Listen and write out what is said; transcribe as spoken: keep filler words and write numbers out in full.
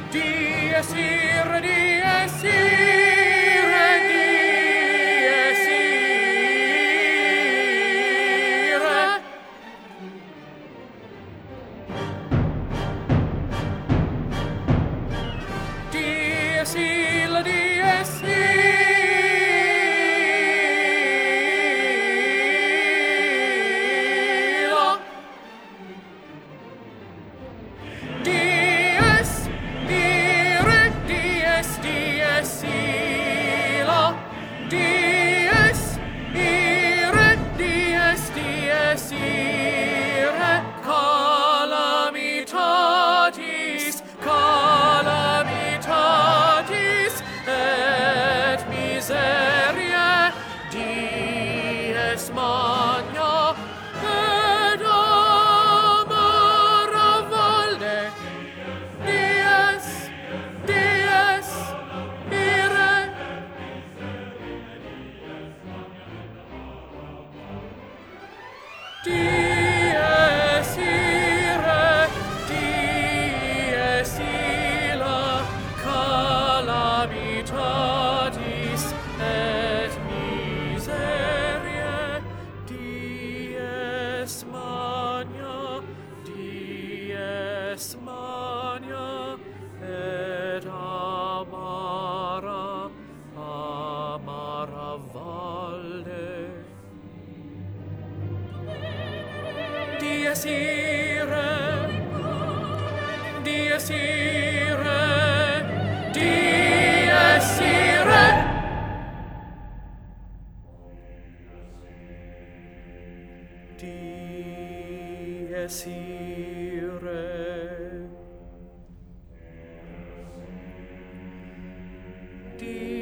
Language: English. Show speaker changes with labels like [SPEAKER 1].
[SPEAKER 1] Dies irae, dies irae, dies irae. Dies illa, dies illa. Dies irae, dies, dies illa. Dies irae, dies, dies irae. Calamitatis, calamitatis et miseriae, dies magna et amara valde. Dies, dies irae. Dies irae, dies illa, calamitatis et miseriae, dies magna, dies magna et amara, amara valde. Dies irae, dies irae, dies irae. Dies irae. Dies